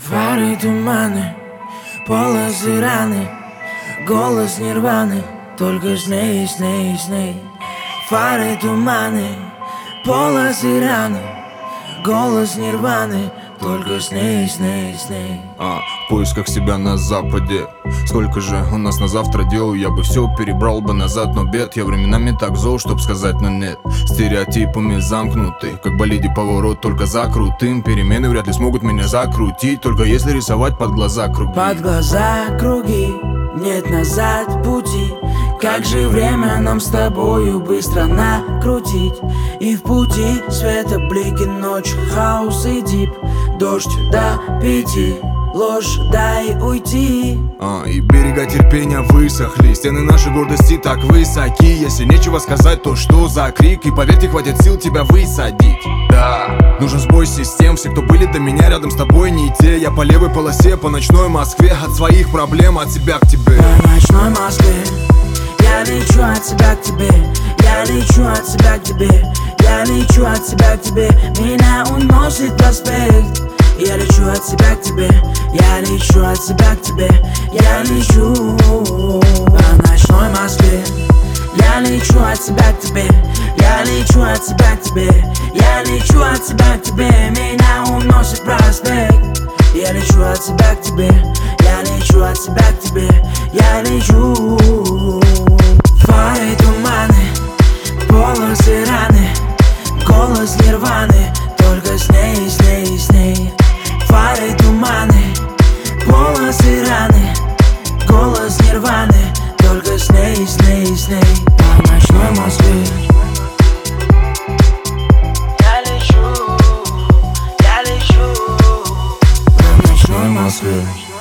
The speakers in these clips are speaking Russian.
Фары, туманы, полосы, раны, голос нирваны, только сны, сны, сны. Фары, туманы, полосы, раны, голос нирваны, только сны, сны, сны. В поисках себя на западе. Сколько же у нас на завтра дел? Я бы все перебрал бы назад, но бед. Я временами так зол, чтоб сказать, но нет. Стереотипами замкнуты, как болиде поворот, только за крутым. Перемены вряд ли смогут меня закрутить, только если рисовать под глаза круги. Под глаза круги, нет назад пути. Как же время нам с тобою быстро накрутить. И в пути света блики, ночь, хаос и дип. Дождь до 5, ложь, дай уйти. И берега терпения высохли, стены нашей гордости так высоки. Если нечего сказать, то что за крик? И поверьте, хватит сил тебя высадить. Да, нужен сбой систем. Все, кто были до меня, рядом с тобой не те. Я по левой полосе, по ночной Москве. От своих проблем, от себя к тебе. По ночной Москве я лечу от себя к тебе. Я лечу от себя к тебе. Я лечу от себя к тебе. Меня уносит проспект. Я лечу от себя к тебе. Я лечу от себя к тебе. Я лечу по ночной Москве. Я лечу от себя к тебе. Я лечу от себя к тебе. Я лечу от себя к тебе. Меня уносит проспект. Я лечу от себя к тебе. Я лечу от себя к тебе. Я лечу. Фары, туманы, полосы, раны, голос нирваны, только сны, сны, сны. Фары, туманы, полосы, раны, голос нирваны, только сны, сны, сны. По ночной Москве я лечу по ночной Москве.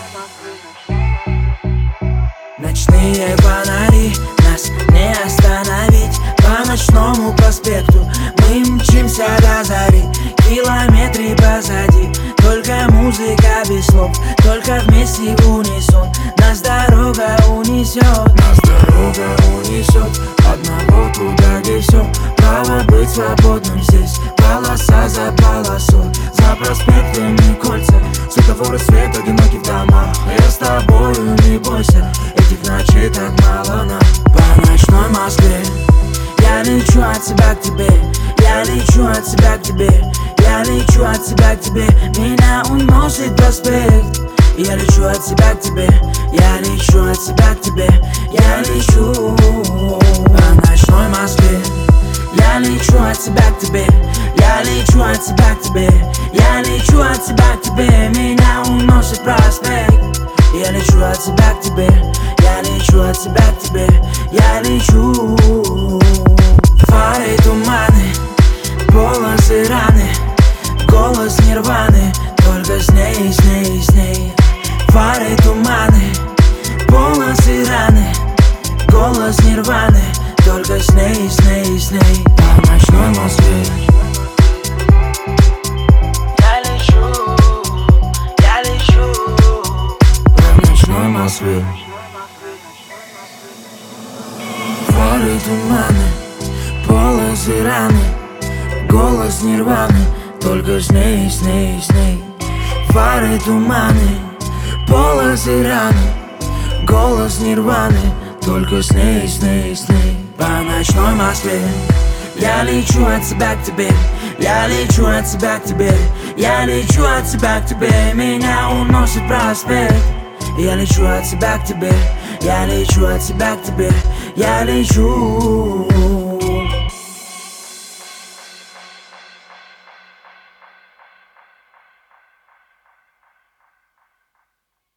Ночные фонари, нас не остановить. По ночному проспекту мы мчимся до зари. Километры позади, только музыка без слов, только вместе в унисон. Нас дорога унесет, нас дорога унесет. Одного туда, где все право быть свободным здесь. Полоса за полосой, за проспектами кольца. Светофоры, свет, одинокий в домах. Я с тобою, не бойся, этих ночей так мало нам. По ночной Москве я лечу от себя к тебе. Я лечу от себя к тебе. Я лечу от себя к тебе. Меня уносит проспект. Я лечу от себя к тебе. Я лечу от себя к тебе. Я лечу по ночной Москве. Я лечу от себя к тебе. Я лечу от себя к тебе. Я лечу от себя к тебе. Меня уносит проспект. Я лечу от себя к тебе. Я лечу от себя к тебе. Я лечу. Фары, туманы, полосы, раны, голос нирваны, только сны, сны, сны. Фары, туманы, полосы, раны, голос нирваны, только сны, сны, сны. По ночной Москве я лечу по ночной Москве. Фары, туманы, полосы, раны, голос нирваны, только сны, сны, сны. Фары, туманы, полосы, раны, голос нирваны, только сны, сны, сны. По ночной Москве я лечу от себя к тебе. Я лечу от себя к тебе. Я лечу от себя к тебе. Меня уносит проспект. Я лечу от себя к тебе. Я лечу от себя к тебе. Я лечу.